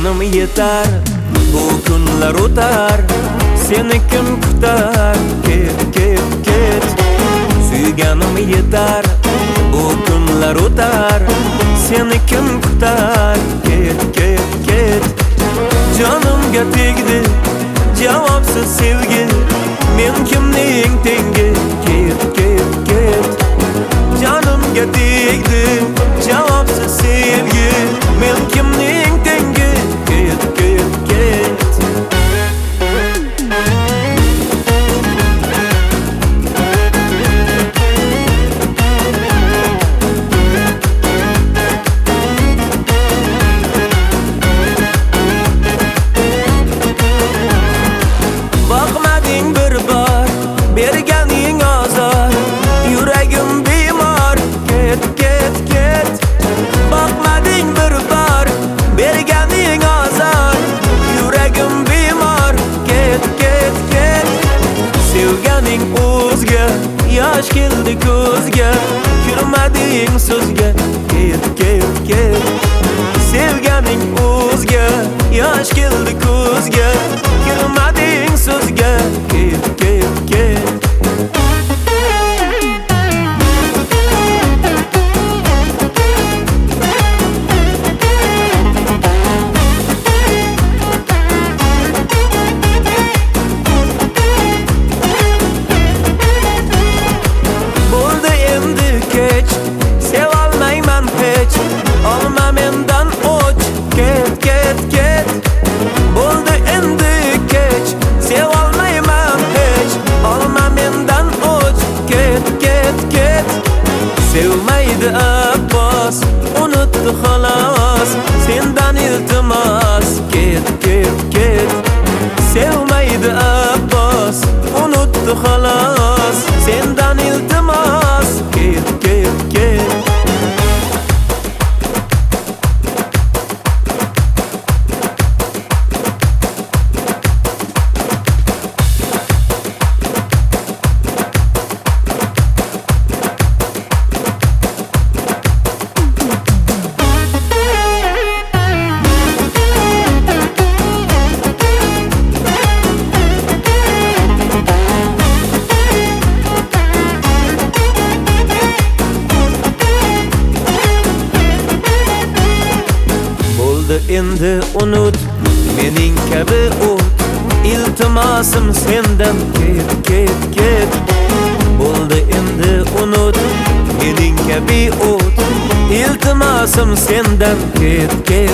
Sevganim yetar, bu kunlar o'tar, seni kim kutar? Ket, ket, ket. Sevganim yetar, bu kunlar o'tar, seni kim kutar? Ket, ket, ket. Canımga tegdi javobsiz sevgi, men kimning tengi? Ket, ket, ket. Canımga tegdi javobsiz sevgi, men kimning tengi? Ket, ket, ket. Bakmading bir bor, berganing azor, yuragim bemor. Ket, ket, ket. Bakmading bir bor, berganing azor, yuragim bemor. Ket, ket, ket. Sevganing o'zga, yosh keldi ko'zga, kirmading so'zga. Ket, ket, ket. Sevganing o'zga, yosh keldi ko'zga, kirmading so'zga. Ket, ket, ket. Bo'ldi endi kech, sevolmayman hech, olma mendan o'ch. Ket, ket, ket. Bo'ldi endi kech, sevolmayman hech, olma mendan o'ch. Ket, ket, ket. Sevmaydi Abbos, unutdi xolos, sendan iltimos. Ket, ket, ket. Sevmaydi Abbos, unutdi xolos, sendan iltimos. Ket, ket, ket. Bo'ldi endi unut, mening kabi o't, iltimosim sendan. Ket, ket, ket. Bo'ldi endi unut, mening kabi o't, iltimosim sendan. Ket, ket.